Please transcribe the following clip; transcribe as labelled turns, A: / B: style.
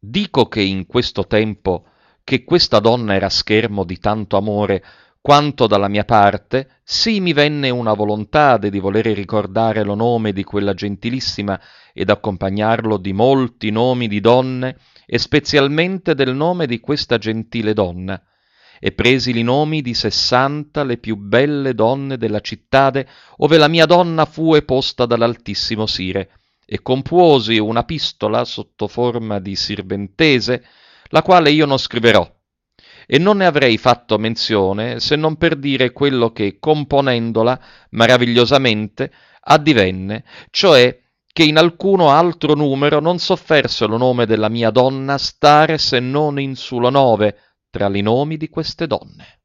A: Dico che in questo tempo che questa donna era schermo di tanto amore, quanto dalla mia parte, sì mi venne una volontade di volere ricordare lo nome di quella gentilissima ed accompagnarlo di molti nomi di donne, e specialmente del nome di questa gentile donna. E presi li nomi di 60 le più belle donne della cittade, ove la mia donna fue posta dall'altissimo sire, e compuosi una pistola sotto forma di sirventese, la quale io non scriverò, e non ne avrei fatto menzione se non per dire quello che, componendola maravigliosamente, addivenne, cioè che in alcuno altro numero non sofferse lo nome della mia donna stare se non in sulo 9 tra li nomi di queste donne.